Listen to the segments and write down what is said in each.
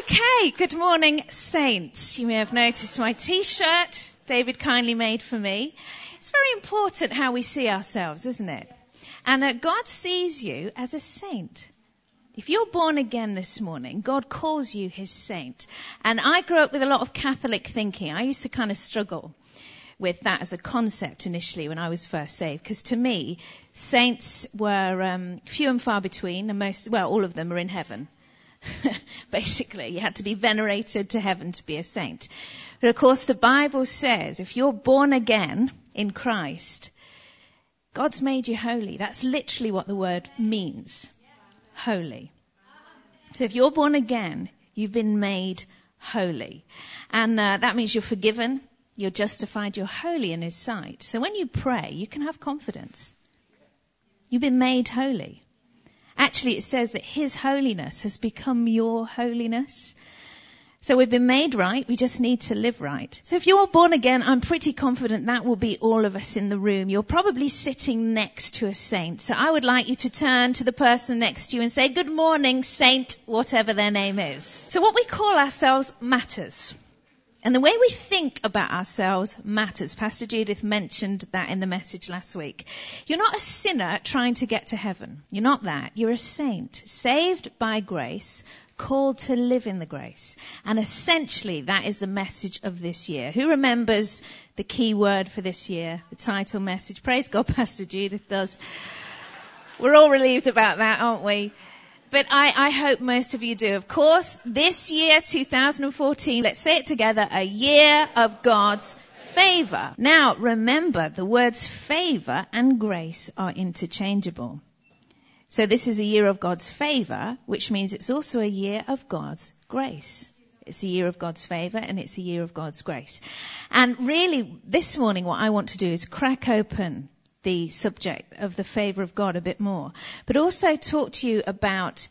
Okay, good morning, saints. You may have noticed my t-shirt David kindly made for me. It's very important how we see ourselves, isn't it? And God sees you as a saint. If you're born again this morning, God calls you his saint. And I grew up with a lot of Catholic thinking. I used to kind of struggle with that as a concept initially when I was first saved. Because to me, saints were few and far between, and all of them are in heaven. Basically, you had to be venerated to heaven to be a saint. But of course, the Bible says if you're born again in Christ, God's made you holy. That's literally what the word means. Holy. So if you're born again, you've been made holy. And that means you're forgiven, you're justified, you're holy in his sight. So when you pray, you can have confidence. You've been made holy. Actually, it says that his holiness has become your holiness. So we've been made right, we just need to live right. So if you're born again, I'm pretty confident that will be all of us in the room. You're probably sitting next to a saint. So I would like you to turn to the person next to you and say, good morning, saint, whatever their name is. So what we call ourselves matters. And the way we think about ourselves matters. Pastor Judith mentioned that in the message last week. You're not a sinner trying to get to heaven. You're not that. You're a saint, saved by grace, called to live in the grace. And essentially, that is the message of this year. Who remembers the key word for this year, the title message? Praise God, Pastor Judith does. We're all relieved about that, aren't we? But I hope most of you do. Of course, this year, 2014, let's say it together, a year of God's favor. Now, remember, the words favor and grace are interchangeable. So this is a year of God's favor, which means it's also a year of God's grace. It's a year of God's favor and it's a year of God's grace. And really, this morning, what I want to do is crack open the subject of the favor of God a bit more, but also talk to you about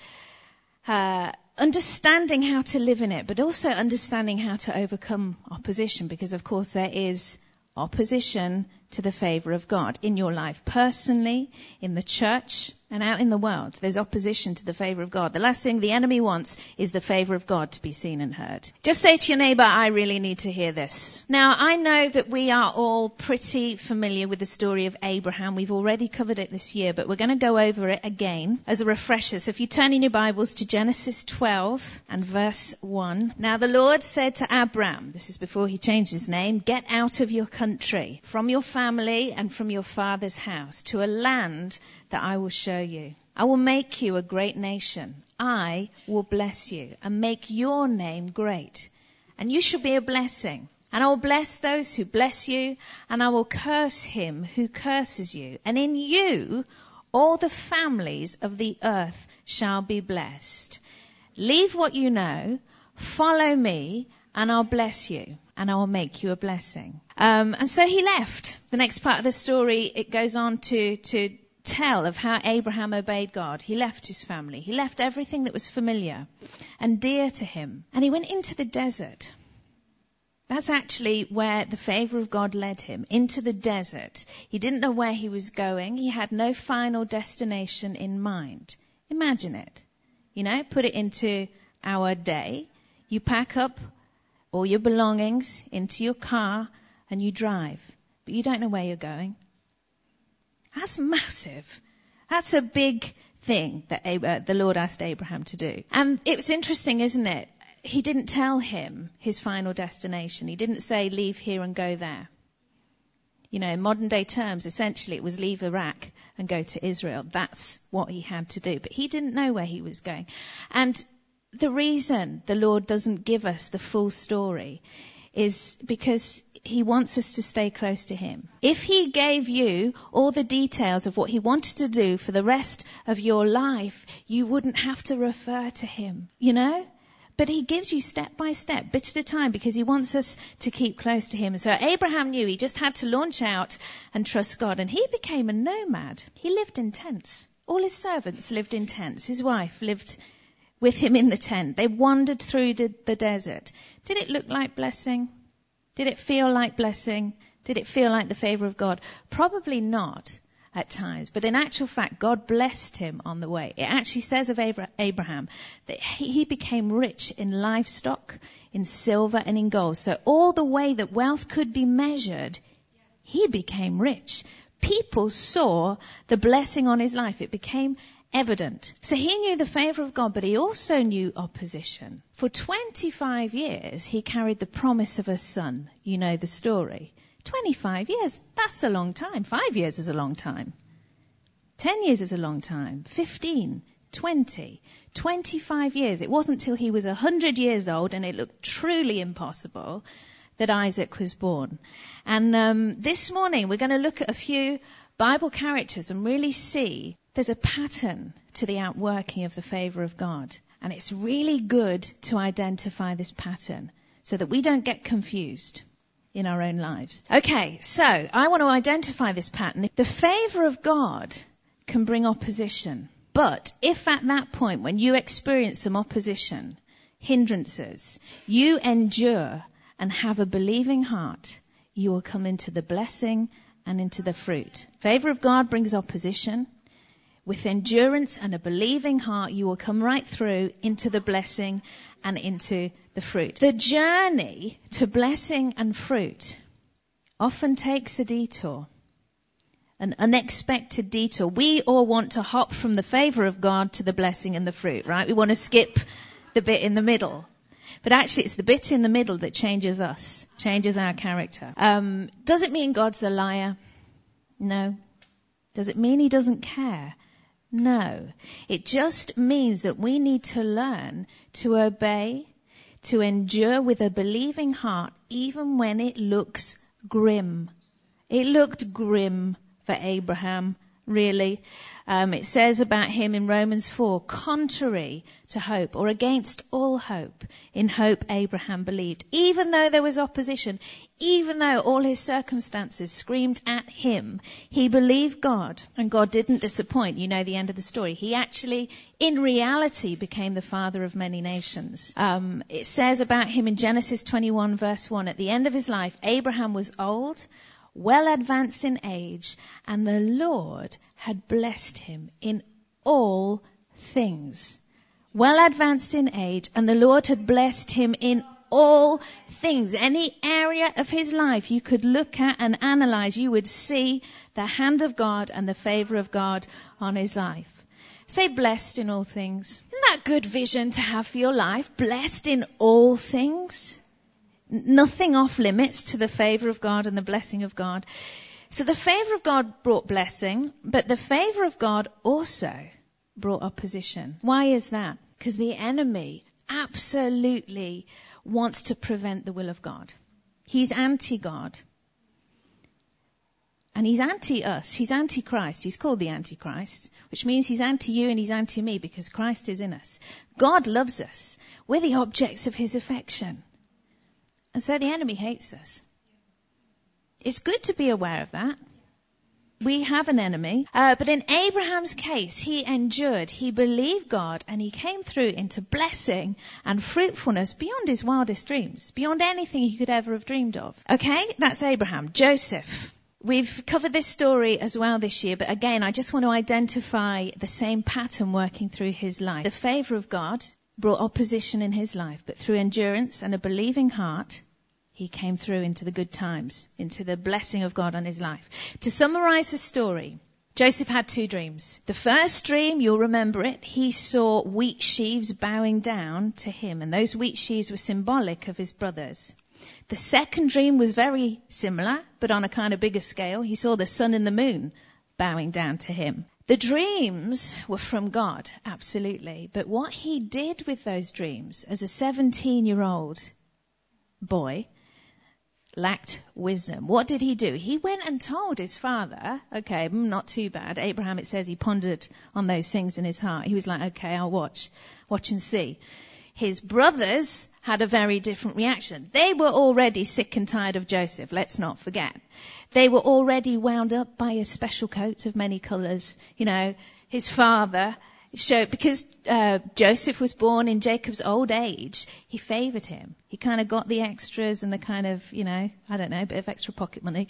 understanding how to live in it, but also understanding how to overcome opposition, because of course there is opposition to the favor of God in your life personally, in the church, and out in the world. There's opposition to the favor of God. The last thing the enemy wants is the favor of God to be seen and heard. Just say to your neighbor, I really need to hear this. Now, I know that we are all pretty familiar with the story of Abraham. We've already covered it this year, but we're going to go over it again as a refresher. So if you turn in your Bibles to Genesis 12 and verse 1. Now the Lord said to Abram, this is before he changed his name, get out of your country, from your family and from your father's house, to a land that I will show you. I will make you a great nation. I will bless you and make your name great. And you shall be a blessing. And I will bless those who bless you, and I will curse him who curses you. And in you all the families of the earth shall be blessed. Leave what you know, follow me, and I'll bless you, and I will make you a blessing. And so he left. The next part of the story, it goes on to tell of how Abraham obeyed God. He left his family. He left everything that was familiar and dear to him. And he went into the desert. That's actually where the favor of God led him, into the desert. He didn't know where he was going. He had no final destination in mind. Imagine it. Put it into our day. You pack up all your belongings into your car and you drive, but you don't know where you're going. That's massive. That's a big thing that the Lord asked Abraham to do. And it was interesting, isn't it? He didn't tell him his final destination. He didn't say, leave here and go there. In modern day terms, essentially it was leave Iraq and go to Israel. That's what he had to do. But he didn't know where he was going. And the reason the Lord doesn't give us the full story is because he wants us to stay close to him. If he gave you all the details of what he wanted to do for the rest of your life, you wouldn't have to refer to him, But he gives you step by step, bit at a time, because he wants us to keep close to him. And so Abraham knew he just had to launch out and trust God. And he became a nomad. He lived in tents. All his servants lived in tents. His wife lived with him in the tent. They wandered through the desert. Did it look like blessing? Did it feel like blessing? Did it feel like the favor of God? Probably not. at times. But in actual fact, God blessed him on the way. It actually says of Abraham that he became rich in livestock, in silver and in gold. So all the way that wealth could be measured, he became rich. People saw the blessing on his life. It became evident. So he knew the favor of God, but he also knew opposition. For 25 years, he carried the promise of a son. You know the story. 25 years, that's a long time. 5 years is a long time. 10 years is a long time. 15, 20, 25 years. It wasn't till he was 100 years old and it looked truly impossible that Isaac was born. And this morning we're going to look at a few Bible characters and really see there's a pattern to the outworking of the favor of God. And it's really good to identify this pattern so that we don't get confused in our own lives. Okay, so I want to identify this pattern. The favor of God can bring opposition. But if at that point, when you experience some opposition, hindrances, you endure and have a believing heart, you will come into the blessing and into the fruit. Favor of God brings opposition. With endurance and a believing heart, you will come right through into the blessing and into the fruit. The journey to blessing and fruit often takes a detour, an unexpected detour. We all want to hop from the favor of God to the blessing and the fruit, right? We want to skip the bit in the middle. But actually, it's the bit in the middle that changes us, changes our character. Does it mean God's a liar? No. Does it mean he doesn't care? No. It just means that we need to learn to obey, to endure with a believing heart, even when it looks grim. It looked grim for Abraham, really. It says about him in Romans 4, contrary to hope, or against all hope. In hope, Abraham believed. Even though there was opposition, even though all his circumstances screamed at him, he believed God, and God didn't disappoint. You know the end of the story. He actually, in reality, became the father of many nations. It says about him in Genesis 21, verse 1, at the end of his life, Abraham was old, well advanced in age, and the Lord had blessed him in all things. Well advanced in age, and the Lord had blessed him in all things. Any area of his life you could look at and analyze, you would see the hand of God and the favor of God on his life. Say blessed in all things. Isn't that good vision to have for your life? Blessed in all things. Nothing off limits to the favor of God and the blessing of God. So the favor of God brought blessing, but the favor of God also brought opposition. Why is that? Because the enemy absolutely wants to prevent the will of God. He's anti-God. And he's anti-us. He's anti-Christ. He's called the Antichrist, which means he's anti-you and he's anti-me because Christ is in us. God loves us. We're the objects of his affection. And so the enemy hates us. It's good to be aware of that. We have an enemy. But in Abraham's case, he endured, he believed God, and he came through into blessing and fruitfulness beyond his wildest dreams, beyond anything he could ever have dreamed of. Okay, that's Abraham. Joseph. We've covered this story as well this year, but again, I just want to identify the same pattern working through his life. The favor of God brought opposition in his life, but through endurance and a believing heart, he came through into the good times, into the blessing of God on his life. To summarize the story, Joseph had 2 dreams. The first dream, you'll remember it, he saw wheat sheaves bowing down to him, and those wheat sheaves were symbolic of his brothers. The second dream was very similar, but on a kind of bigger scale. He saw the sun and the moon bowing down to him. The dreams were from God, absolutely. But what he did with those dreams as a 17-year-old boy lacked wisdom. What did he do? He went and told his father, okay, not too bad. Abraham, it says he pondered on those things in his heart. He was like, okay, I'll watch and see. His brothers had a very different reaction. They were already sick and tired of Joseph, let's not forget. They were already wound up by a special coat of many colours. You know, his father showed, because Joseph was born in Jacob's old age, he favoured him. He kind of got the extras and the kind of, you know, I don't know, a bit of extra pocket money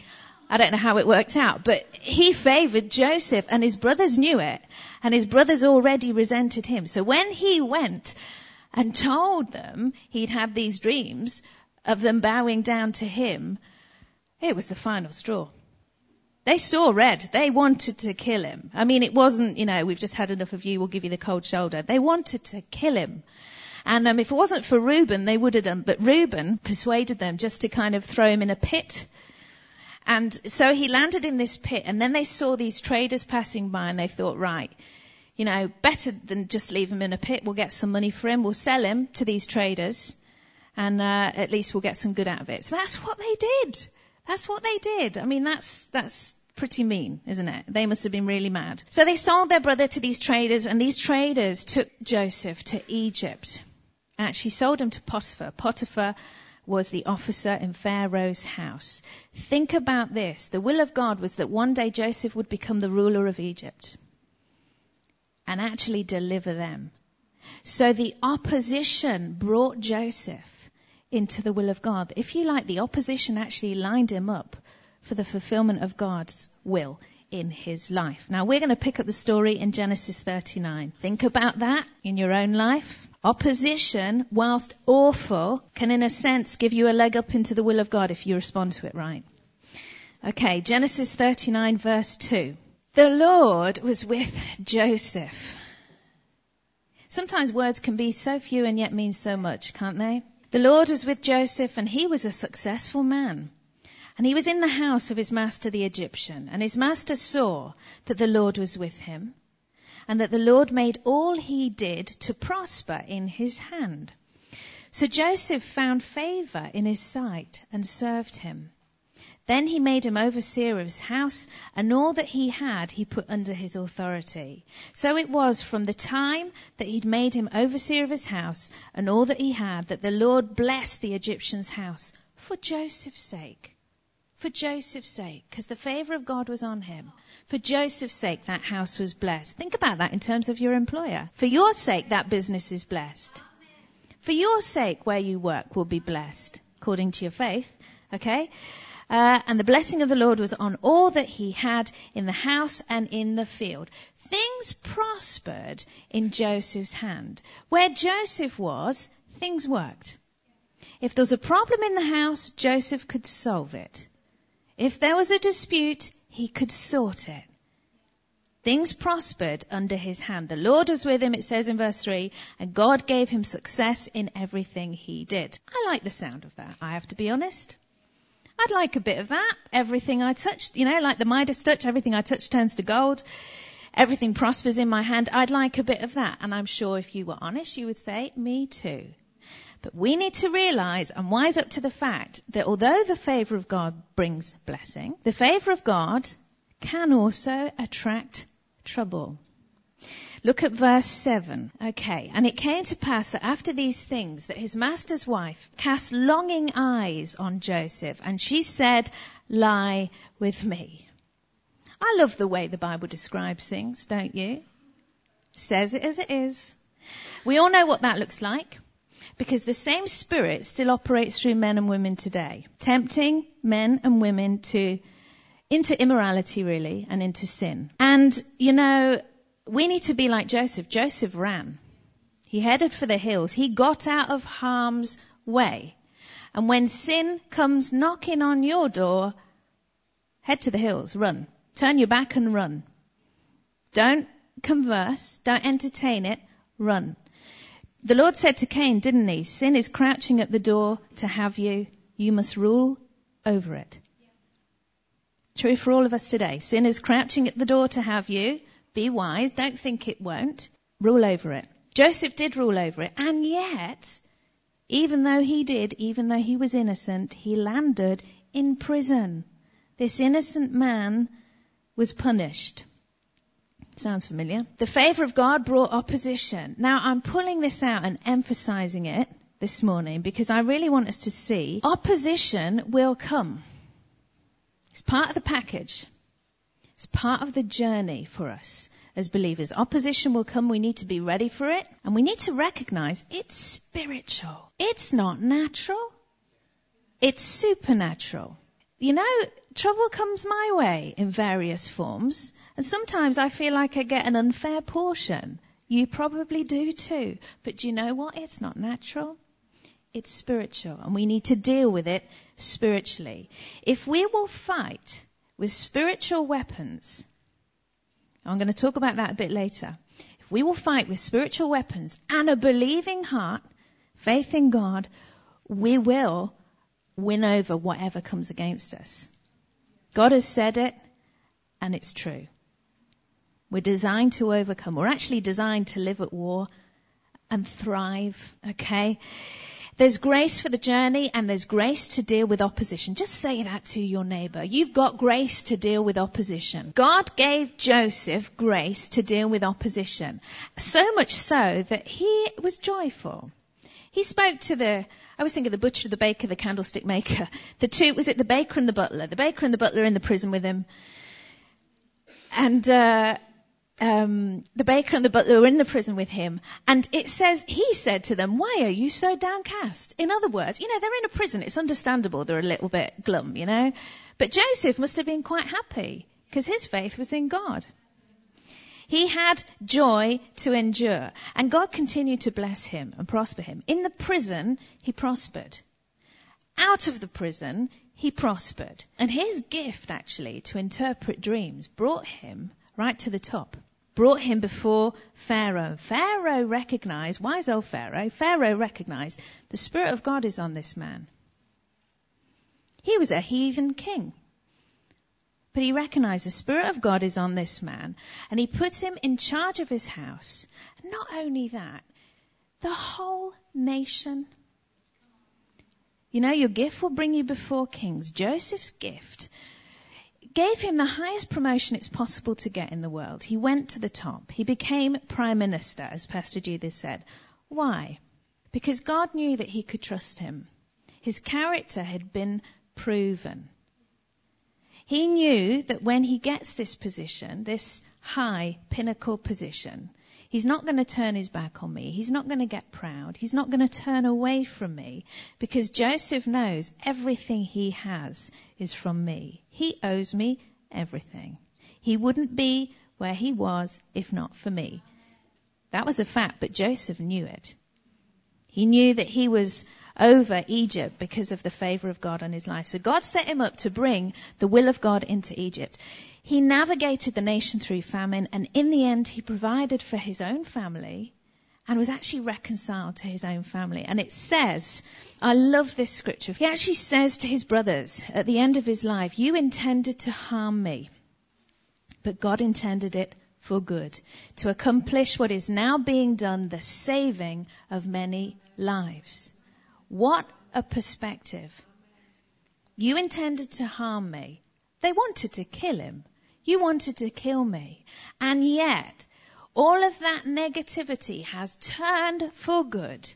I don't know how it worked out, but he favored Joseph, and his brothers knew it, and his brothers already resented him. So when he went and told them he'd had these dreams of them bowing down to him, it was the final straw. They saw red. They wanted to kill him. I mean, it wasn't, we've just had enough of you, we'll give you the cold shoulder. They wanted to kill him. And if it wasn't for Reuben, they would have done. But Reuben persuaded them just to kind of throw him in a pit. And so he landed in this pit, and then they saw these traders passing by, and they thought, right, better than just leave him in a pit. We'll get some money for him. We'll sell him to these traders, and at least we'll get some good out of it. So that's what they did. That's what they did. I mean, that's pretty mean, isn't it? They must have been really mad. So they sold their brother to these traders, and these traders took Joseph to Egypt. Actually sold him to Potiphar. Potiphar was the officer in Pharaoh's house. Think about this. The will of God was that one day Joseph would become the ruler of Egypt and actually deliver them. So the opposition brought Joseph into the will of God. If you like, the opposition actually lined him up for the fulfillment of God's will in his life. Now we're going to pick up the story in Genesis 39. Think about that in your own life. Opposition, whilst awful, can in a sense give you a leg up into the will of God if you respond to it right. Okay, Genesis 39 verse 2. The Lord was with Joseph. Sometimes words can be so few and yet mean so much, can't they? The Lord was with Joseph, and he was a successful man. And he was in the house of his master the Egyptian. And his master saw that the Lord was with him, and that the Lord made all he did to prosper in his hand. So Joseph found favor in his sight and served him. Then he made him overseer of his house, and all that he had he put under his authority. So it was from the time that he'd made him overseer of his house and all that he had, that the Lord blessed the Egyptian's house for Joseph's sake. For Joseph's sake, because the favor of God was on him. For Joseph's sake, that house was blessed. Think about that in terms of your employer. For your sake, that business is blessed. For your sake, where you work will be blessed, according to your faith. Okay? And the blessing of the Lord was on all that he had in the house and in the field. Things prospered in Joseph's hand. Where Joseph was, things worked. If there was a problem in the house, Joseph could solve it. If there was a dispute, he could sort it. Things prospered under his hand. The Lord was with him, it says in verse 3, and God gave him success in everything he did. I like the sound of that, I have to be honest. I'd like a bit of that. Everything I touched, like the Midas touch, everything I touch turns to gold. Everything prospers in my hand. I'd like a bit of that. And I'm sure if you were honest, you would say, me too. But we need to realize and wise up to the fact that although the favor of God brings blessing, the favor of God can also attract trouble. Look at verse 7. Okay. And it came to pass that after these things, that his master's wife cast longing eyes on Joseph, and she said, lie with me. I love the way the Bible describes things, don't you? Says it as it is. We all know what that looks like. Because the same spirit still operates through men and women today, tempting men and women into immorality really, and into sin. And, we need to be like Joseph. Joseph ran. He headed for the hills. He got out of harm's way. And when sin comes knocking on your door, head to the hills, run. Turn your back and run. Don't converse, don't entertain it, run. The Lord said to Cain, didn't he? Sin is crouching at the door to have you. You must rule over it. True for all of us today. Sin is crouching at the door to have you. Be wise. Don't think it won't. Rule over it. Joseph did rule over it. And yet, even though he was innocent, he landed in prison. This innocent man was punished. Sounds familiar. The favor of God brought opposition. Now, I'm pulling this out and emphasizing it this morning because I really want us to see opposition will come. It's part of the package. It's part of the journey for us as believers. Opposition will come. We need to be ready for it. And we need to recognize it's spiritual. It's not natural. It's supernatural. Trouble comes my way in various forms, and sometimes I feel like I get an unfair portion. You probably do too. But do you know what? It's not natural. It's spiritual, and we need to deal with it spiritually. If we will fight with spiritual weapons, I'm going to talk about that a bit later. If we will fight with spiritual weapons and a believing heart, faith in God, we will win over whatever comes against us. God has said it, and it's true. We're designed to overcome. We're actually designed to live at war and thrive, okay? There's grace for the journey, and there's grace to deal with opposition. Just say that to your neighbor. You've got grace to deal with opposition. God gave Joseph grace to deal with opposition. So much so that he was joyful. He spoke to I was thinking the butcher, the baker, the candlestick maker. The two, was it the baker and the butler? The baker and the butler in the prison with him. And the baker and the butler were in the prison with him. And it says, he said to them, why are you so downcast? In other words, they're in a prison. It's understandable they're a little bit glum, But Joseph must have been quite happy because his faith was in God. He had joy to endure. And God continued to bless him and prosper him. In the prison, he prospered. Out of the prison, he prospered. And his gift, actually, to interpret dreams brought him right to the top. Brought him before Pharaoh. Pharaoh recognized, wise old Pharaoh recognized the Spirit of God is on this man. He was a heathen king. But he recognized the Spirit of God is on this man, and he puts him in charge of his house. And not only that, the whole nation. Your gift will bring you before kings. Joseph's gift gave him the highest promotion it's possible to get in the world. He went to the top. He became prime minister, as Pastor Judith said. Why? Because God knew that he could trust him. His character had been proven. He knew that when he gets this position, this high pinnacle position, he's not going to turn his back on me. He's not going to get proud. He's not going to turn away from me, because Joseph knows everything he has is from me. He owes me everything. He wouldn't be where he was if not for me. That was a fact, but Joseph knew it. He knew that he was over Egypt because of the favor of God on his life. So God set him up to bring the will of God into Egypt. He navigated the nation through famine, and in the end he provided for his own family and was actually reconciled to his own family. And it says, I love this scripture. He actually says to his brothers at the end of his life, you intended to harm me, but God intended it for good, to accomplish what is now being done, the saving of many lives. What a perspective. You intended to harm me. They wanted to kill him. You wanted to kill me. And yet, all of that negativity has turned for good.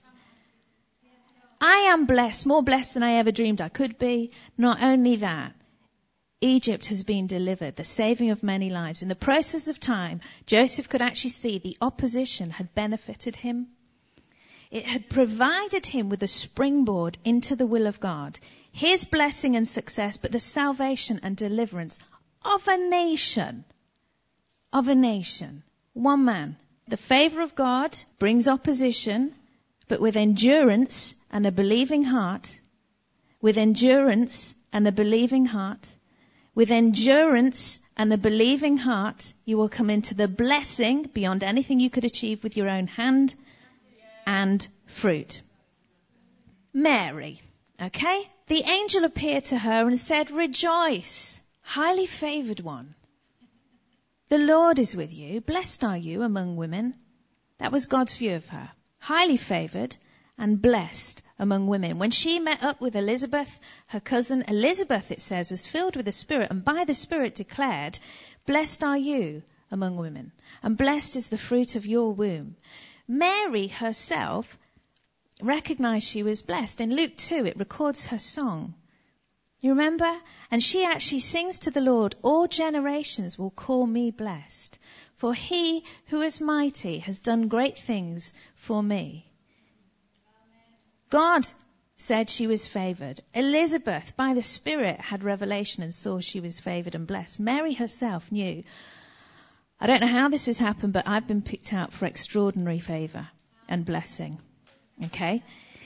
I am blessed, more blessed than I ever dreamed I could be. Not only that, Egypt has been delivered, the saving of many lives. In the process of time, Joseph could actually see the opposition had benefited him. It had provided him with a springboard into the will of God, his blessing and success, but the salvation and deliverance of a nation. Of a nation. One man. The favor of God brings opposition, but with endurance and a believing heart, with endurance and a believing heart, with endurance and a believing heart, you will come into the blessing beyond anything you could achieve with your own hand and fruit. Mary, okay? The angel appeared to her and said, rejoice, highly favored one. The Lord is with you. Blessed are you among women. That was God's view of her. Highly favored and blessed among women. When she met up with Elizabeth, her cousin, Elizabeth, it says, was filled with the Spirit, and by the Spirit declared, blessed are you among women, and blessed is the fruit of your womb. Mary herself recognized she was blessed. In Luke 2, it records her song. You remember? And she actually sings to the Lord, all generations will call me blessed, for he who is mighty has done great things for me. God said she was favored. Elizabeth, by the Spirit, had revelation and saw she was favored and blessed. Mary herself knew. I don't know how this has happened, but I've been picked out for extraordinary favor and blessing. Okay?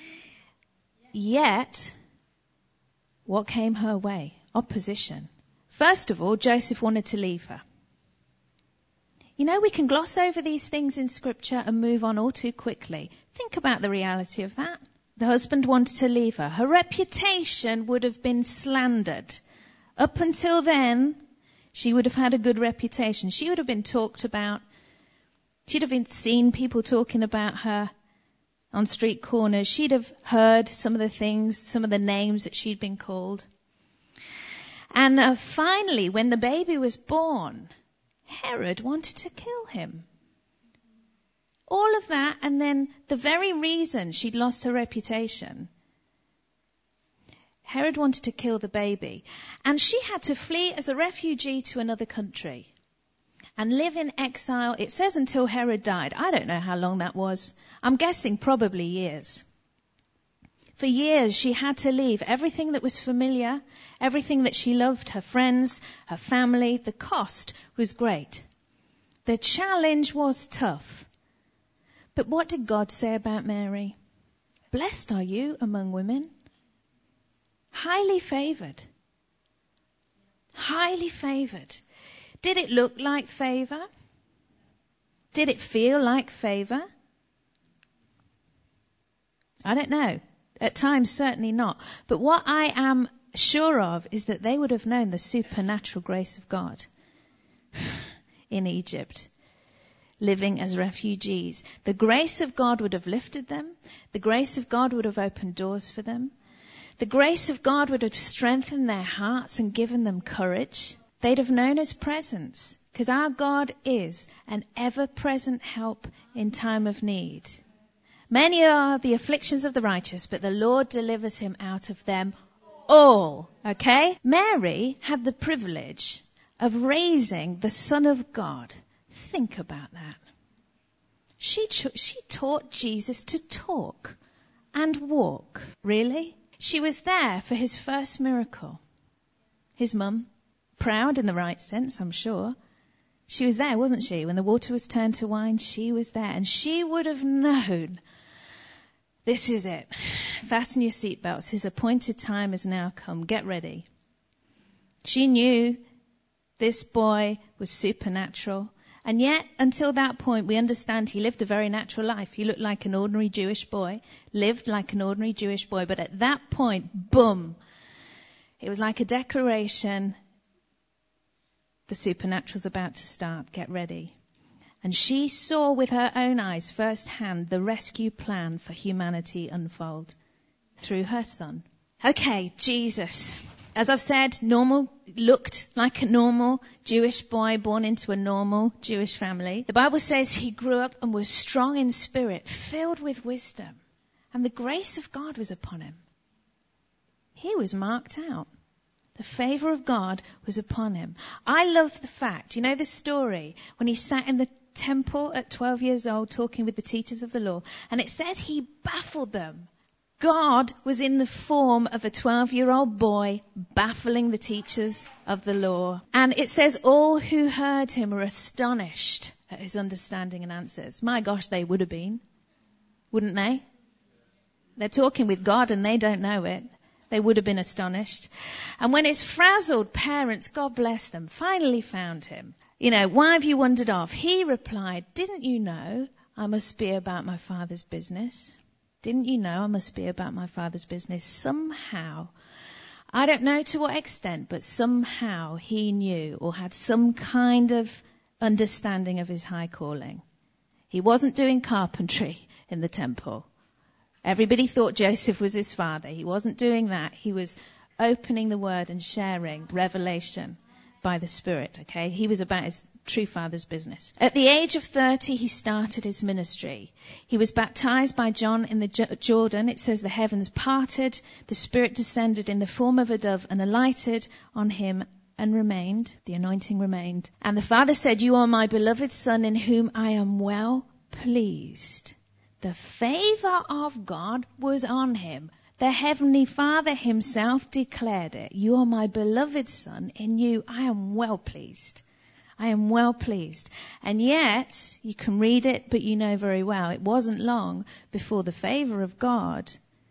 Yet, what came her way? Opposition. First of all, Joseph wanted to leave her. You know, we can gloss over these things in Scripture and move on all too quickly. Think about the reality of that. The husband wanted to leave her. Her reputation would have been slandered. Up until then, she would have had a good reputation. She would have been talked about. She'd have been seen people talking about her on street corners. She'd have heard some of the things, some of the names that she'd been called. And finally, when the baby was born, Herod wanted to kill him. All of that, and then the very reason she'd lost her reputation, Herod wanted to kill the baby. And she had to flee as a refugee to another country and live in exile. It says until Herod died. I don't know how long that was. I'm guessing probably years. For years, she had to leave everything that was familiar, everything that she loved, her friends, her family. The cost was great. The challenge was tough. But what did God say about Mary? Blessed are you among women. Highly favored. Highly favored. Did it look like favor? Did it feel like favor? I don't know. At times, certainly not. But what I am sure of is that they would have known the supernatural grace of God in Egypt, living as refugees. The grace of God would have lifted them. The grace of God would have opened doors for them. The grace of God would have strengthened their hearts and given them courage. They'd have known His presence, because our God is an ever-present help in time of need. Many are the afflictions of the righteous, but the Lord delivers him out of them all. Okay? Mary had the privilege of raising the Son of God. Think about that. She taught Jesus to talk and walk. Really? She was there for his first miracle. His mum, proud in the right sense, I'm sure. She was there, wasn't she? When the water was turned to wine, she was there. And she would have known, this is it. Fasten your seatbelts. His appointed time has now come. Get ready. She knew this boy was supernatural. And yet, until that point, we understand he lived a very natural life. He looked like an ordinary Jewish boy, lived like an ordinary Jewish boy. But at that point, boom, it was like a declaration. The supernatural's about to start. Get ready. And she saw with her own eyes firsthand the rescue plan for humanity unfold through her son. Okay, Jesus. As I've said, looked like a normal Jewish boy born into a normal Jewish family. The Bible says he grew up and was strong in spirit, filled with wisdom. And the grace of God was upon him. He was marked out. The favor of God was upon him. I love the fact, you know the story, when he sat in the temple at 12 years old talking with the teachers of the law, and it says he baffled them. God was in the form of a 12-year-old boy baffling the teachers of the law. And it says all who heard him were astonished at his understanding and answers. My gosh, they would have been, wouldn't they? They're talking with God and they don't know it. They would have been astonished. And when his frazzled parents, God bless them, finally found him, you know, why have you wandered off? He replied, didn't you know I must be about my Father's business? Didn't you know I must be about my Father's business? Somehow, I don't know to what extent, but somehow he knew or had some kind of understanding of his high calling. He wasn't doing carpentry in the temple. Everybody thought Joseph was his father. He wasn't doing that. He was opening the word and sharing revelation by the Spirit, okay? He was about his true Father's business. At the age of 30, he started his ministry. He was baptized by John in the Jordan. It says the heavens parted, the Spirit descended in the form of a dove and alighted on him and remained. The anointing remained. And the Father said, you are my beloved Son in whom I am well pleased. The favor of God was on him. The Heavenly Father himself declared it. You are my beloved Son. In you I am well pleased. I am well pleased. And yet, you can read it, but you know very well, it wasn't long before the favor of God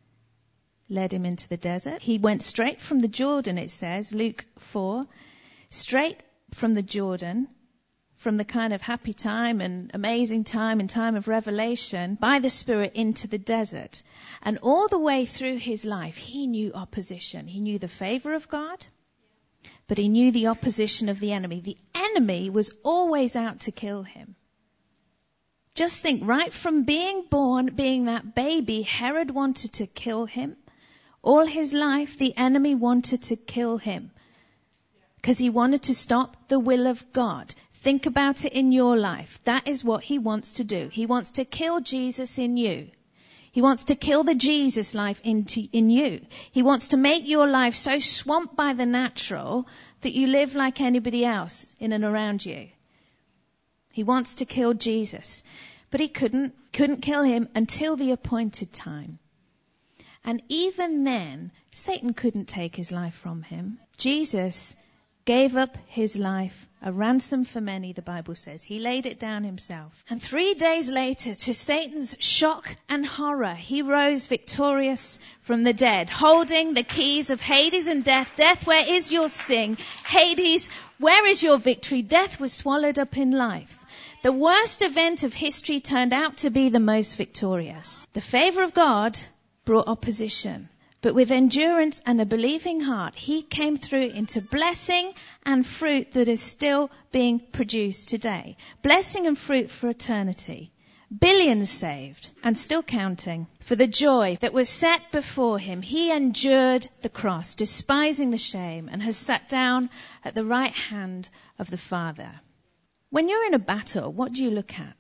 led him into the desert. He went straight from the Jordan, it says, Luke 4, straight from the Jordan, from the kind of happy time and amazing time and time of revelation, by the Spirit into the desert. And all the way through his life, he knew opposition. He knew the favor of God, but he knew the opposition of the enemy. The enemy was always out to kill him. Just think, right from being born, being that baby, Herod wanted to kill him. All his life, the enemy wanted to kill him because he wanted to stop the will of God. Think about it in your life. That is what he wants to do. He wants to kill Jesus in you. He wants to kill the Jesus life in you. He wants to make your life so swamped by the natural that you live like anybody else in and around you. He wants to kill Jesus. But he couldn't kill him until the appointed time. And even then, Satan couldn't take his life from him. Jesus gave up his life, a ransom for many, the Bible says. He laid it down himself. And 3 days later, to Satan's shock and horror, he rose victorious from the dead, holding the keys of Hades and death. Death, where is your sting? Hades, where is your victory? Death was swallowed up in life. The worst event of history turned out to be the most victorious. The favor of God brought opposition. But with endurance and a believing heart, he came through into blessing and fruit that is still being produced today. Blessing and fruit for eternity. Billions saved and still counting. For the joy that was set before him, he endured the cross, despising the shame, and has sat down at the right hand of the Father. When you're in a battle, what do you look at?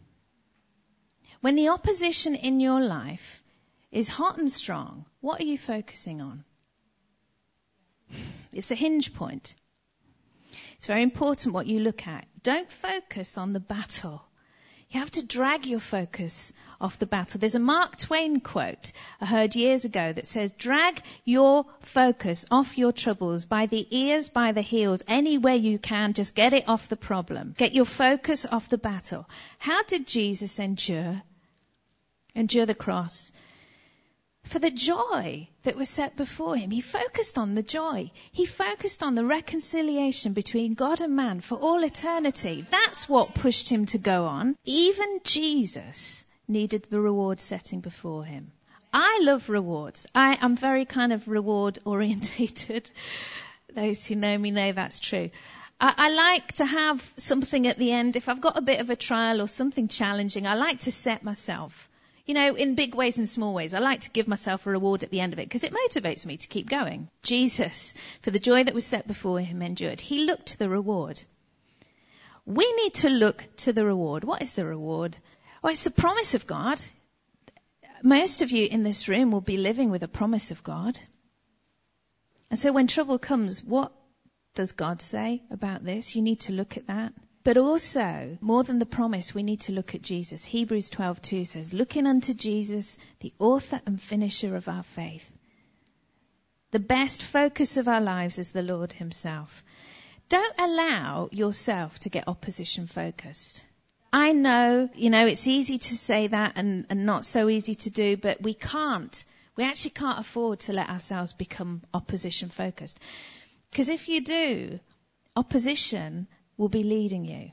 When the opposition in your life is hot and strong, what are you focusing on? It's a hinge point. It's very important what you look at. Don't focus on the battle. You have to drag your focus off the battle. There's a Mark Twain quote I heard years ago that says, drag your focus off your troubles by the ears, by the heels, anywhere you can. Just get it off the problem. Get your focus off the battle. How did Jesus endure the cross? For the joy that was set before him. He focused on the joy. He focused on the reconciliation between God and man for all eternity. That's what pushed him to go on. Even Jesus needed the reward setting before him. I love rewards. I'm very kind of reward orientated. Those who know me know that's true. I like to have something at the end. If I've got a bit of a trial or something challenging, I like to set myself, in big ways and small ways. I like to give myself a reward at the end of it because it motivates me to keep going. Jesus, for the joy that was set before him, endured. He looked to the reward. We need to look to the reward. What is the reward? Well, it's the promise of God. Most of you in this room will be living with a promise of God. And so when trouble comes, what does God say about this? You need to look at that. But also, more than the promise, we need to look at Jesus. Hebrews 12:2 says, looking unto Jesus, the author and finisher of our faith. The best focus of our lives is the Lord himself. Don't allow yourself to get opposition focused. I know, it's easy to say that and not so easy to do, but we actually can't afford to let ourselves become opposition focused. Because if you do, opposition will be leading you.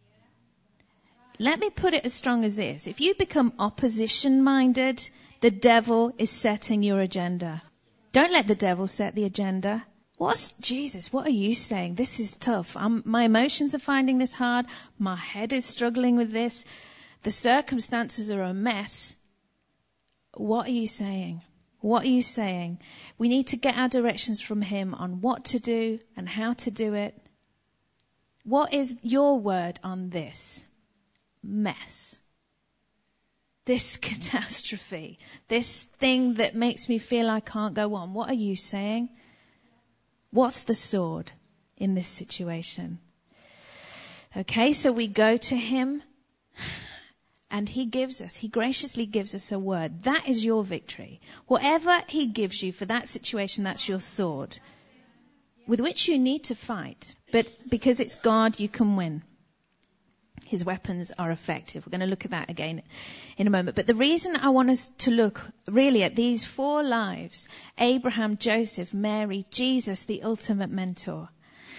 Let me put it as strong as this. If you become opposition-minded, the devil is setting your agenda. Don't let the devil set the agenda. Jesus, what are you saying? This is tough. My emotions are finding this hard. My head is struggling with this. The circumstances are a mess. What are you saying? What are you saying? We need to get our directions from him on what to do and how to do it. What is your word on this mess? This catastrophe? This thing that makes me feel I can't go on? What are you saying? What's the sword in this situation? Okay, so we go to him And he graciously gives us a word. That is your victory. Whatever he gives you for that situation, that's your sword, with which you need to fight. But because it's God, you can win. His weapons are effective. We're going to look at that again in a moment. But the reason I want us to look really at these 4 lives, Abraham, Joseph, Mary, Jesus, the ultimate mentor,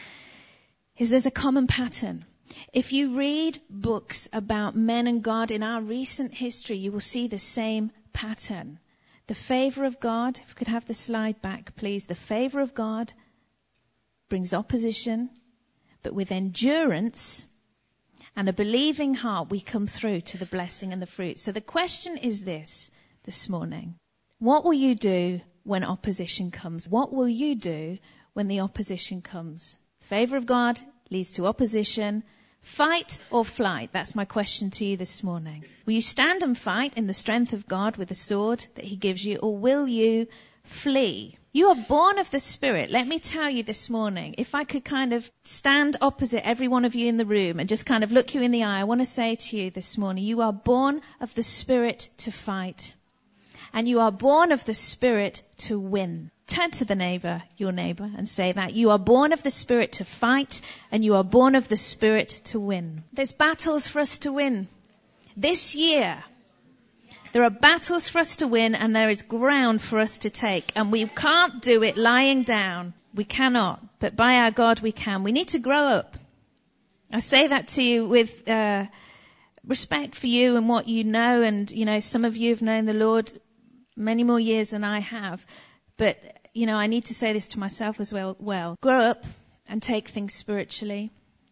is there's a common pattern. If you read books about men and God in our recent history, you will see the same pattern. The favor of God, if we could have the slide back, please. The favor of God brings opposition, but with endurance and a believing heart, we come through to the blessing and the fruit. So the question is this morning. What will you do when opposition comes? What will you do when the opposition comes? The favor of God leads to opposition. Fight or flight? That's my question to you this morning. Will you stand and fight in the strength of God with the sword that he gives you, or will you flee? You are born of the Spirit. Let me tell you this morning, if I could kind of stand opposite every one of you in the room and just kind of look you in the eye, I want to say to you this morning, you are born of the Spirit to fight. And you are born of the Spirit to win. Turn to your neighbor, and say that. You are born of the Spirit to fight, and you are born of the Spirit to win. There's battles for us to win. This year, there are battles for us to win, and there is ground for us to take. And we can't do it lying down. We cannot. But by our God, we can. We need to grow up. I say that to you with respect for you and what you know. And, some of you have known the Lord many more years than I have. But, I need to say this to myself as well. Grow up and take things spiritually.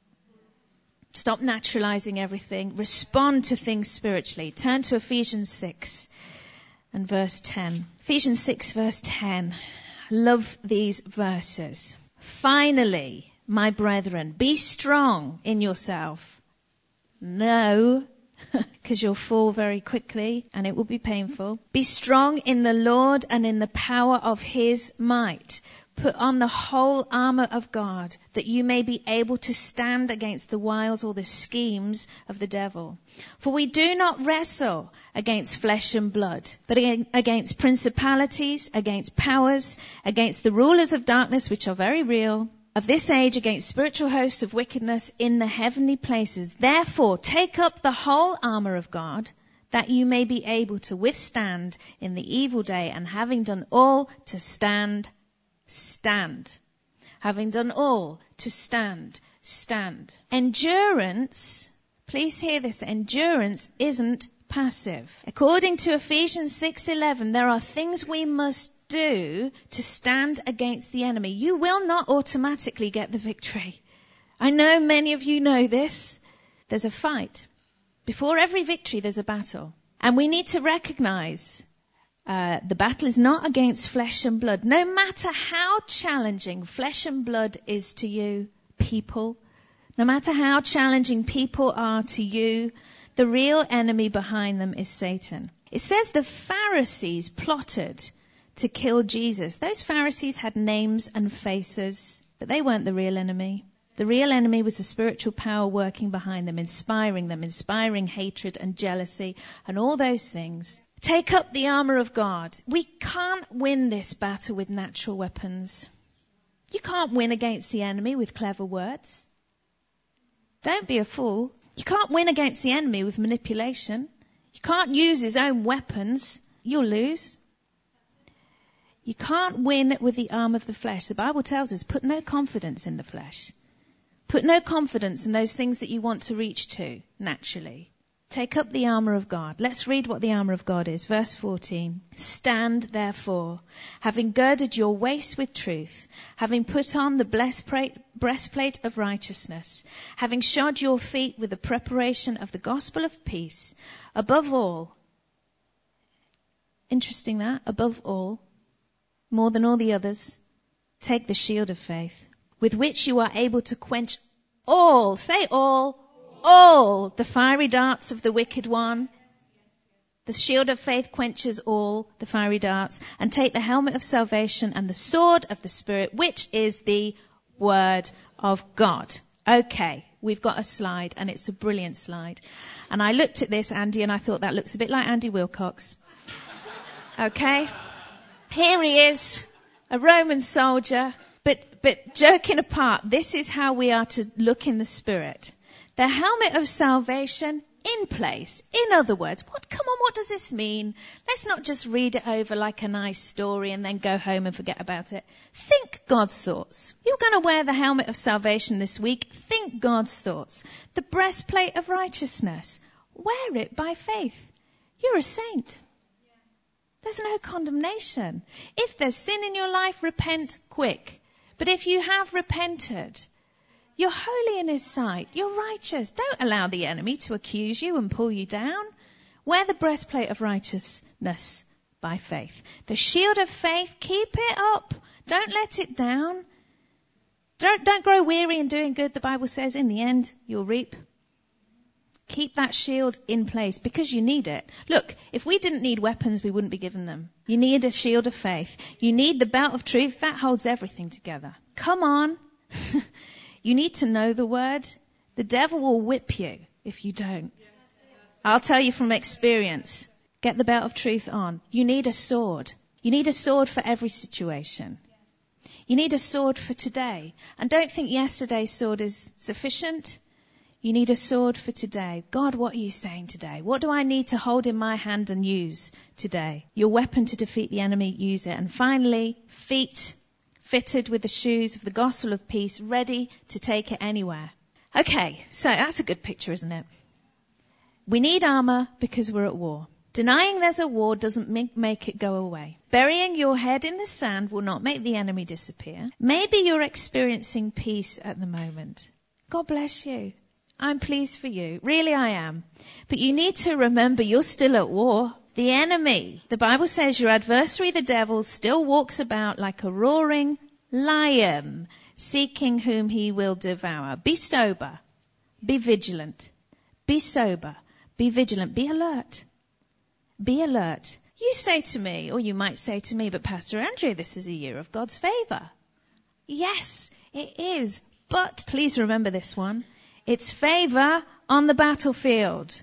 Stop naturalizing everything. Respond to things spiritually. Turn to Ephesians 6 and verse 10. Ephesians 6 verse 10. I love these verses. Finally, my brethren, be strong in yourself. No, because you'll fall very quickly and it will be painful. Be strong in the Lord and in the power of his might. Put on the whole armor of God, that you may be able to stand against the wiles or the schemes of the devil. For we do not wrestle against flesh and blood, but against principalities, against powers, against the rulers of darkness, which are very real, of this age, against spiritual hosts of wickedness in the heavenly places. Therefore, take up the whole armor of God, that you may be able to withstand in the evil day, and having done all to stand. Having done all to stand. Endurance, please hear this, endurance isn't passive. According to Ephesians 6:11, there are things we must do to stand against the enemy. You will not automatically get the victory. I know many of you know this. There's a fight. Before every victory, there's a battle. And we need to recognize the battle is not against flesh and blood. No matter how challenging flesh and blood is to you, people, no matter how challenging people are to you, the real enemy behind them is Satan. It says the Pharisees plotted to kill Jesus. Those Pharisees had names and faces, but they weren't the real enemy. The real enemy was the spiritual power working behind them, inspiring hatred and jealousy and all those things. Take up the armor of God. We can't win this battle with natural weapons. You can't win against the enemy with clever words. Don't be a fool. You can't win against the enemy with manipulation. You can't use his own weapons. You'll lose. You can't win with the arm of the flesh. The Bible tells us, put no confidence in the flesh. Put no confidence in those things that you want to reach to naturally. Take up the armor of God. Let's read what the armor of God is. Verse 14. Stand therefore, having girded your waist with truth, having put on the breastplate of righteousness, having shod your feet with the preparation of the gospel of peace. Above all, interesting that, above all, more than all the others, take the shield of faith, with which you are able to quench all the fiery darts of the wicked one. The shield of faith quenches all the fiery darts. And take the helmet of salvation and the sword of the Spirit, which is the word of God. Okay, we've got a slide, and it's a brilliant slide. And I looked at this, Andy, and I thought that looks a bit like Andy Wilcox. Okay? Here he is, a Roman soldier. But joking apart, this is how we are to look in the Spirit. The helmet of salvation in place. In other words, what does this mean? Let's not just read it over like a nice story and then go home and forget about it. Think God's thoughts. You're going to wear the helmet of salvation this week. Think God's thoughts. The breastplate of righteousness. Wear it by faith. You're a saint. There's no condemnation. If there's sin in your life, repent quick. But if you have repented, you're holy in his sight. You're righteous. Don't allow the enemy to accuse you and pull you down. Wear the breastplate of righteousness by faith. The shield of faith, keep it up. Don't let it down. Don't grow weary in doing good. The Bible says in the end, you'll reap. Keep that shield in place because you need it. Look, if we didn't need weapons, we wouldn't be given them. You need a shield of faith. You need the belt of truth. That holds everything together. Come on. You need to know the word. The devil will whip you if you don't. I'll tell you from experience. Get the belt of truth on. You need a sword. You need a sword for every situation. You need a sword for today. And don't think yesterday's sword is sufficient. You need a sword for today. God, what are you saying today? What do I need to hold in my hand and use today? Your weapon to defeat the enemy, use it. And finally, feet fitted with the shoes of the gospel of peace, ready to take it anywhere. Okay, so that's a good picture, isn't it? We need armor because we're at war. Denying there's a war doesn't make it go away. Burying your head in the sand will not make the enemy disappear. Maybe you're experiencing peace at the moment. God bless you. I'm pleased for you. Really, I am. But you need to remember you're still at war. The enemy, the Bible says your adversary, the devil, still walks about like a roaring lion, seeking whom he will devour. Be sober. Be vigilant. Be sober. Be vigilant. Be alert. Be alert. You say to me, or you might say to me, but Pastor Andrew, this is a year of God's favor. Yes, it is. But please remember this one. It's favor on the battlefield.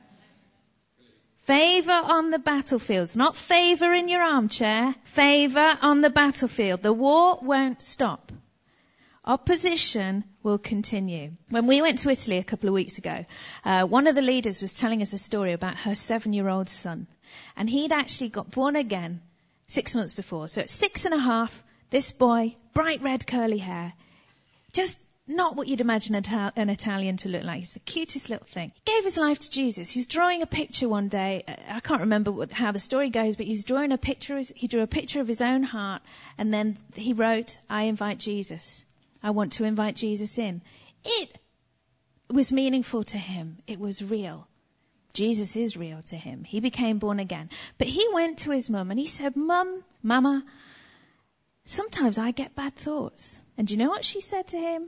Favor on the battlefield. It's not favor in your armchair. Favor on the battlefield. The war won't stop. Opposition will continue. When we went to Italy a couple of weeks ago, one of the leaders was telling us a story about her 7-year-old son. And he'd actually got born again 6 months before. So at 6.5, this boy, bright red curly hair, just not what you'd imagine an Italian to look like. He's the cutest little thing. He gave his life to Jesus. He was drawing a picture one day. I can't remember how the story goes, but he was drawing a picture. He drew a picture of his own heart, and then he wrote, I invite Jesus. I want to invite Jesus in. It was meaningful to him. It was real. Jesus is real to him. He became born again. But he went to his mum and he said, Mama, sometimes I get bad thoughts. And do you know what she said to him?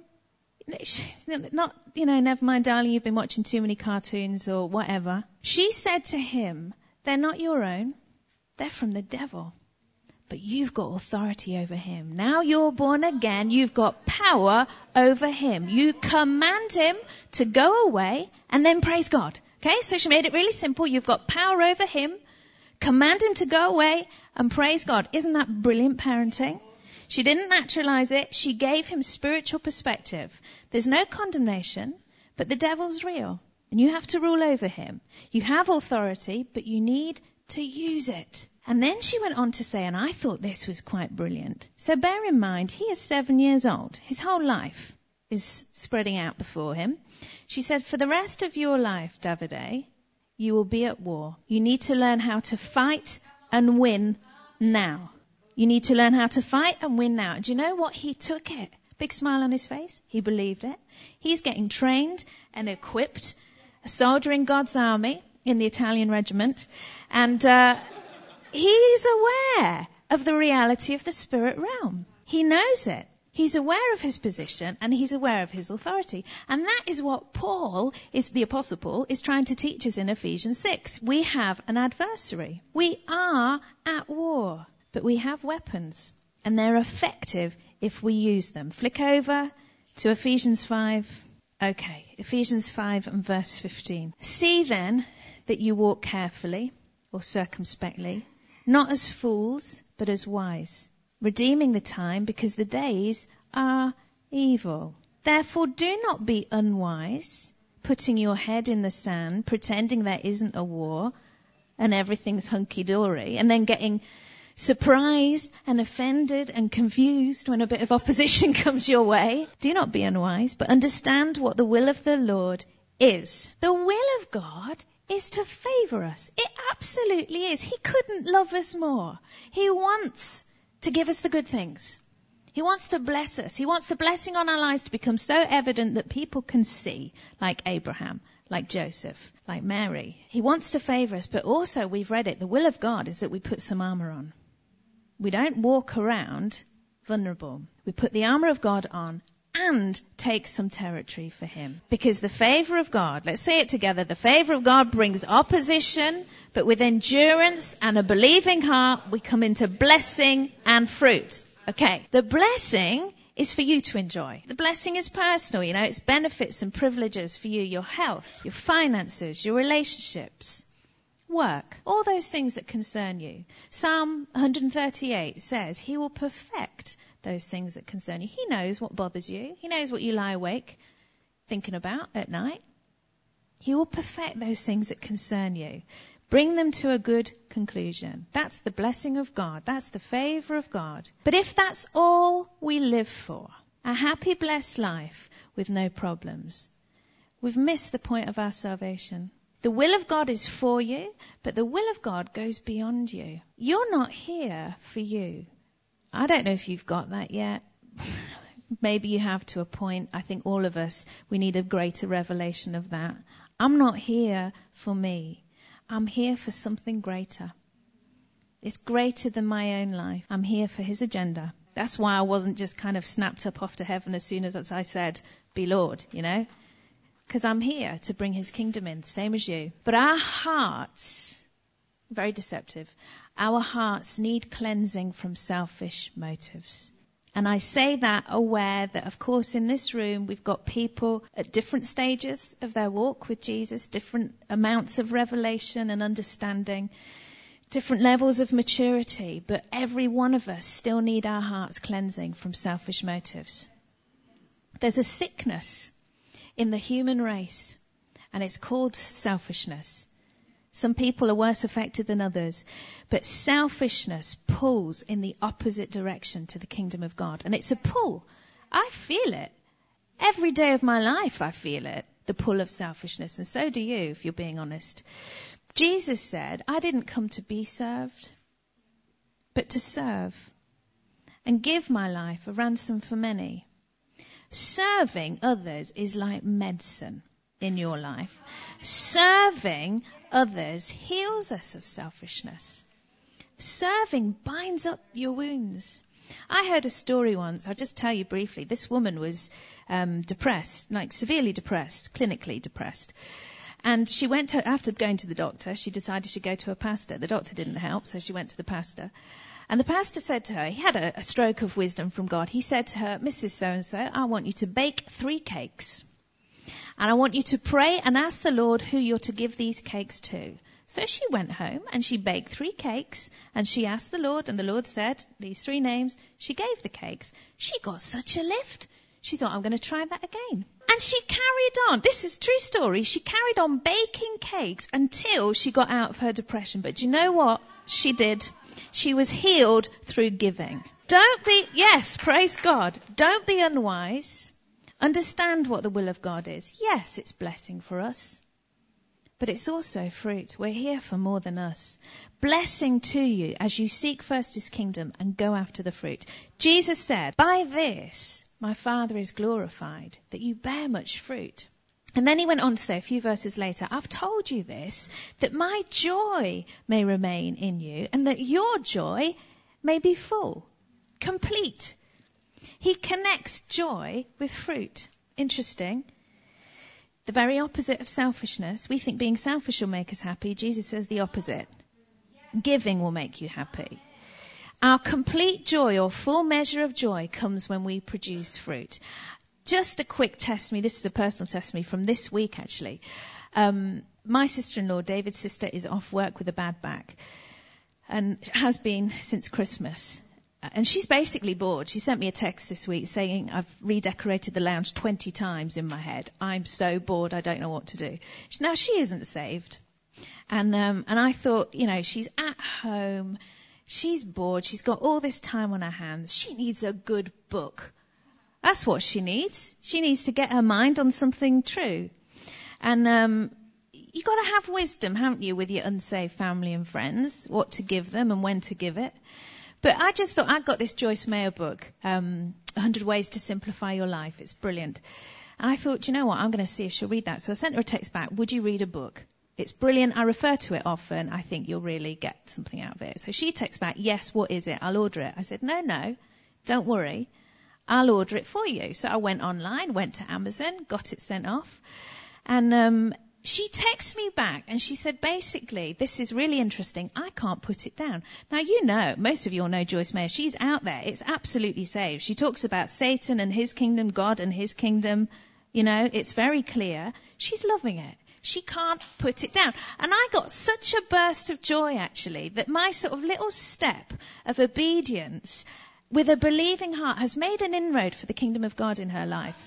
Not, never mind, darling, you've been watching too many cartoons or whatever. She said to him, they're not your own. They're from the devil. But you've got authority over him. Now you're born again. You've got power over him. You command him to go away and then praise God. Okay, so she made it really simple. You've got power over him. Command him to go away and praise God. Isn't that brilliant parenting? She didn't naturalize it. She gave him spiritual perspective. There's no condemnation, but the devil's real. And you have to rule over him. You have authority, but you need to use it. And then she went on to say, and I thought this was quite brilliant. So bear in mind, he is 7 years old. His whole life is spreading out before him. She said, for the rest of your life, Davide, you will be at war. You need to learn how to fight and win now. You need to learn how to fight and win now. Do you know what? He took it. Big smile on his face. He believed it. He's getting trained and equipped, a soldier in God's army in the Italian regiment. And he's aware of the reality of the spirit realm. He knows it. He's aware of his position and he's aware of his authority. And that is what Paul, the Apostle Paul, is trying to teach us in Ephesians 6. We have an adversary. We are at war. But we have weapons, and they're effective if we use them. Flick over to Ephesians 5. Okay, Ephesians 5 and verse 15. See then that you walk carefully or circumspectly, not as fools, but as wise, redeeming the time because the days are evil. Therefore do not be unwise, putting your head in the sand, pretending there isn't a war and everything's hunky-dory, and then getting surprised and offended and confused when a bit of opposition comes your way. Do not be unwise, but understand what the will of the Lord is. The will of God is to favour us. It absolutely is. He couldn't love us more. He wants to give us the good things. He wants to bless us. He wants the blessing on our lives to become so evident that people can see, like Abraham, like Joseph, like Mary. He wants to favour us, but also, we've read it, the will of God is that we put some armour on. We don't walk around vulnerable. We put the armour of God on and take some territory for him. Because the favour of God, let's say it together, the favour of God brings opposition, but with endurance and a believing heart, we come into blessing and fruit. Okay, the blessing is for you to enjoy. The blessing is personal, it's benefits and privileges for you, your health, your finances, your relationships, work, all those things that concern you. Psalm 138 says he will perfect those things that concern you. He knows what bothers you. He knows what you lie awake thinking about at night. He will perfect those things that concern you. Bring them to a good conclusion. That's the blessing of God. That's the favour of God. But if that's all we live for, a happy, blessed life with no problems, we've missed the point of our salvation. The will of God is for you, but the will of God goes beyond you. You're not here for you. I don't know if you've got that yet. Maybe you have to a point. I think all of us, we need a greater revelation of that. I'm not here for me. I'm here for something greater. It's greater than my own life. I'm here for his agenda. That's why I wasn't just kind of snapped up off to heaven as soon as I said, be Lord, Because I'm here to bring his kingdom in, same as you. But our hearts, very deceptive, our hearts need cleansing from selfish motives. And I say that aware that, of course, in this room, we've got people at different stages of their walk with Jesus, different amounts of revelation and understanding, different levels of maturity. But every one of us still need our hearts cleansing from selfish motives. There's a sickness in the human race, and it's called selfishness. Some people are worse affected than others, but selfishness pulls in the opposite direction to the kingdom of God. And it's a pull. I feel it. Every day of my life I feel it, the pull of selfishness, and so do you, if you're being honest. Jesus said, I didn't come to be served, but to serve and give my life a ransom for many. Serving others is like medicine in your life. Serving others heals us of selfishness. Serving binds up your wounds. I heard a story once, I'll just tell you briefly. This woman was depressed, like severely depressed, clinically depressed. And she went to, after going to the doctor, she decided she'd go to a pastor. The doctor didn't help, so she went to the pastor. And the pastor said to her, he had a stroke of wisdom from God. He said to her, Mrs. So-and-so, I want you to bake 3 cakes. And I want you to pray and ask the Lord who you're to give these cakes to. So she went home and she baked 3 cakes and she asked the Lord, and the Lord said these 3 names. She gave the cakes. She got such a lift. She thought, I'm going to try that again. And she carried on. This is a true story. She carried on baking cakes until she got out of her depression. But do you know what she did? She was healed through giving. Yes, praise God. Don't be unwise. Understand what the will of God is. Yes, it's blessing for us. But it's also fruit. We're here for more than us. Blessing to you as you seek first his kingdom and go after the fruit. Jesus said, by this my Father is glorified, that you bear much fruit. And then he went on to say a few verses later, I've told you this, that my joy may remain in you and that your joy may be full, complete. He connects joy with fruit. Interesting. The very opposite of selfishness. We think being selfish will make us happy. Jesus says the opposite. Giving will make you happy. Our complete joy or full measure of joy comes when we produce fruit. Just a quick testimony. This is a personal testimony from this week, actually. My sister-in-law, David's sister, is off work with a bad back and has been since Christmas. And she's basically bored. She sent me a text this week saying, I've redecorated the lounge 20 times in my head. I'm so bored, I don't know what to do. Now, she isn't saved. And I thought, she's at home. She's bored. She's got all this time on her hands. She needs a good book. That's what she needs. She needs to get her mind on something true. And you've got to have wisdom, haven't you, with your unsaved family and friends, what to give them and when to give it. But I just thought, I got this Joyce Meyer book, 100 Ways to Simplify Your Life. It's brilliant. And I thought, you know what, I'm going to see if she'll read that. So I sent her a text back, would you read a book? It's brilliant. I refer to it often. I think you'll really get something out of it. So she texts back, yes, what is it? I'll order it. I said, no, don't worry. I'll order it for you. So I went online, went to Amazon, got it sent off. And she texted me back and she said, basically, this is really interesting. I can't put it down. Now, most of you all know Joyce Meyer. She's out there. It's absolutely saved. She talks about Satan and his kingdom, God and his kingdom. It's very clear. She's loving it. She can't put it down. And I got such a burst of joy, actually, that my sort of little step of obedience with a believing heart has made an inroad for the kingdom of God in her life.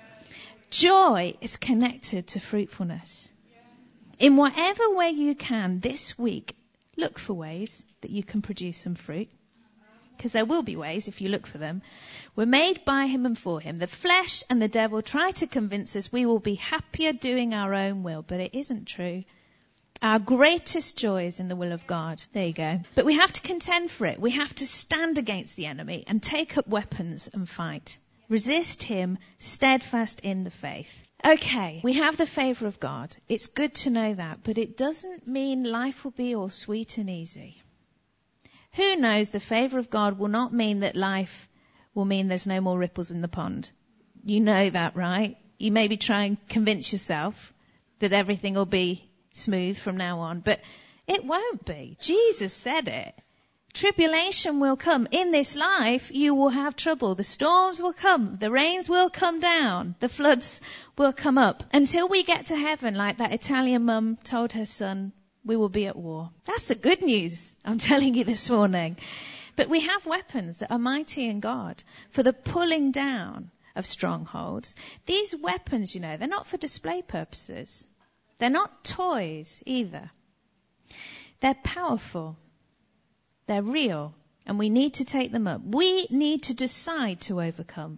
Joy is connected to fruitfulness. In whatever way you can this week, look for ways that you can produce some fruit. Because there will be ways if you look for them. We're made by him and for him. The flesh and the devil try to convince us we will be happier doing our own will, but it isn't true. Our greatest joy is in the will of God. There you go. But we have to contend for it. We have to stand against the enemy and take up weapons and fight. Resist him, steadfast in the faith. Okay, we have the favour of God. It's good to know that, but it doesn't mean life will be all sweet and easy. Who knows, the favour of God will not mean that life will mean there's no more ripples in the pond. You know that, right? You maybe try and convince yourself that everything will be smooth from now on, but it won't be. Jesus said it. Tribulation will come. In this life, you will have trouble. The storms will come. The rains will come down. The floods will come up. Until we get to heaven, like that Italian mum told her son, we will be at war. That's the good news I'm telling you this morning. But we have weapons that are mighty in God for the pulling down of strongholds. These weapons, they're not for display purposes. They're not toys either. They're powerful. They're real, and we need to take them up. We need to decide to overcome.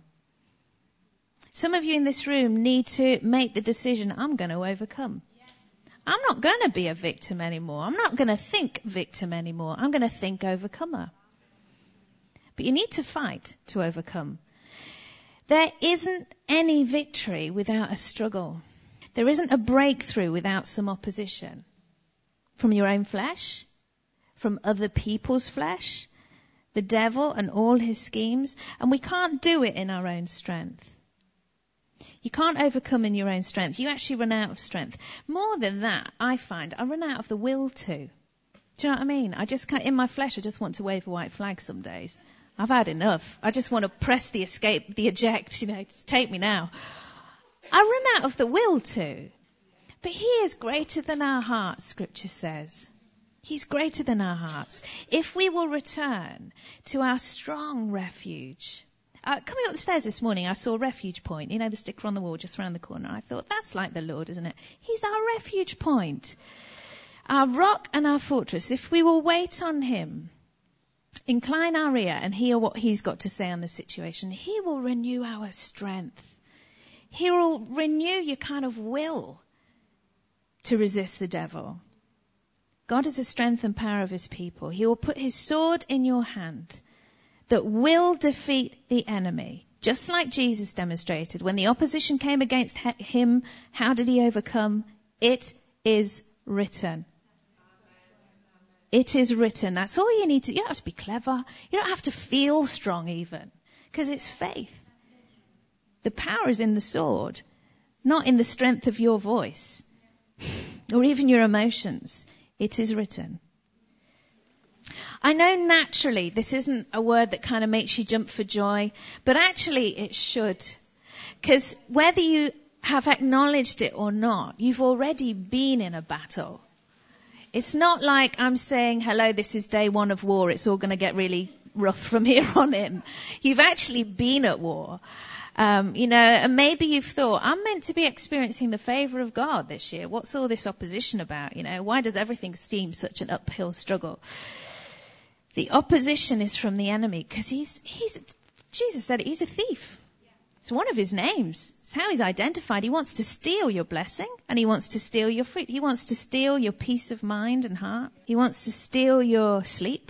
Some of you in this room need to make the decision, I'm going to overcome. I'm not going to be a victim anymore. I'm not going to think victim anymore. I'm going to think overcomer. But you need to fight to overcome. There isn't any victory without a struggle. There isn't a breakthrough without some opposition. From your own flesh, from other people's flesh, the devil and all his schemes, and we can't do it in our own strength. You can't overcome in your own strength. You actually run out of strength. More than that, I find I run out of the will to. Do you know what I mean? I just can't, in my flesh, I just want to wave a white flag some days. I've had enough. I just want to press the escape, the eject, just take me now. I run out of the will to. But he is greater than our hearts, Scripture says. He's greater than our hearts. If we will return to our strong refuge. Coming up the stairs this morning, I saw Refuge Point. The sticker on the wall just around the corner. I thought, that's like the Lord, isn't it? He's our refuge point. Our rock and our fortress. If we will wait on him, incline our ear and hear what he's got to say on the situation, he will renew our strength. He will renew your kind of will to resist the devil. God is the strength and power of his people. He will put his sword in your hand that will defeat the enemy. Just like Jesus demonstrated. When the opposition came against him, how did he overcome? It is written. It is written. That's all you need to. You don't have to be clever. You don't have to feel strong even. Because it's faith. The power is in the sword. Not in the strength of your voice. Or even your emotions. It is written. I know naturally this isn't a word that kind of makes you jump for joy, but actually it should. Because whether you have acknowledged it or not, you've already been in a battle. It's not like I'm saying, hello, this is day one of war. It's all going to get really rough from here on in. You've actually been at war. And maybe you've thought, I'm meant to be experiencing the favor of God this year. What's all this opposition about? Why does everything seem such an uphill struggle? The opposition is from the enemy because Jesus said it, he's a thief. It's one of his names. It's how he's identified. He wants to steal your blessing and he wants to steal your fruit. He wants to steal your peace of mind and heart. He wants to steal your sleep.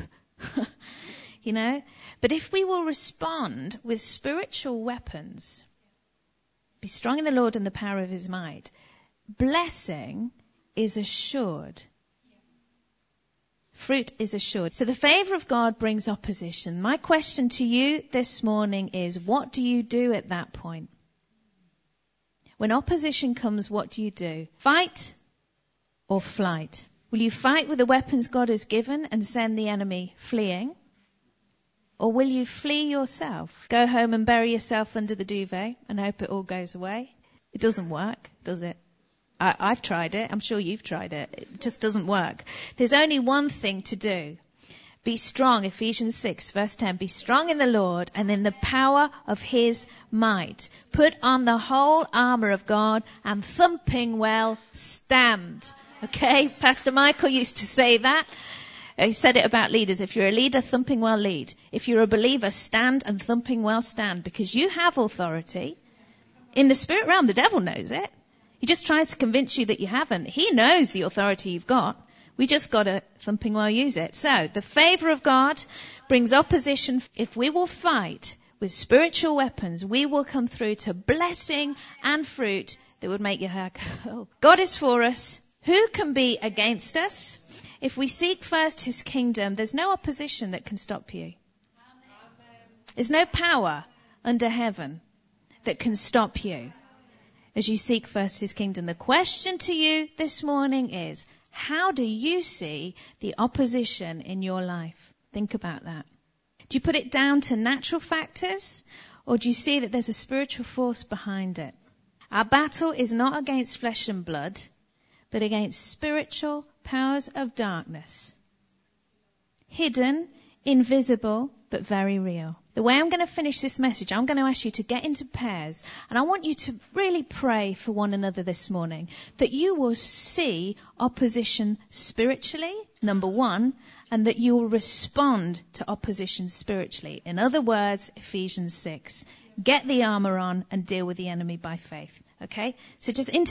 But if we will respond with spiritual weapons, be strong in the Lord and the power of his might, blessing is assured. Fruit is assured. So the favor of God brings opposition. My question to you this morning is, what do you do at that point? When opposition comes, what do you do? Fight or flight? Will you fight with the weapons God has given and send the enemy fleeing? Or will you flee yourself? Go home and bury yourself under the duvet and hope it all goes away? It doesn't work, does it? I've tried it. I'm sure you've tried it. It just doesn't work. There's only one thing to do. Be strong, Ephesians 6, verse 10. Be strong in the Lord and in the power of his might. Put on the whole armor of God and thumping well stand. Okay? Pastor Michael used to say that. He said it about leaders. If you're a leader, thumping well lead. If you're a believer, stand and thumping well stand, because you have authority. In the spirit realm, the devil knows it. He just tries to convince you that you haven't. He knows the authority you've got. We just got to thumping well use it. So the favor of God brings opposition. If we will fight with spiritual weapons, we will come through to blessing and fruit that would make your hair go. God is for us. Who can be against us? If we seek first his kingdom, there's no opposition that can stop you. There's no power under heaven that can stop you as you seek first his kingdom. The question to you this morning is, how do you see the opposition in your life? Think about that. Do you put it down to natural factors, or do you see that there's a spiritual force behind it? Our battle is not against flesh and blood, but against spiritual powers of darkness. Hidden, invisible, but very real. The way I'm going to finish this message, I'm going to ask you to get into pairs, and I want you to really pray for one another this morning, that you will see opposition spiritually, number one, and that you will respond to opposition spiritually. In other words, Ephesians 6. Get the armor on and deal with the enemy by faith. Okay? So just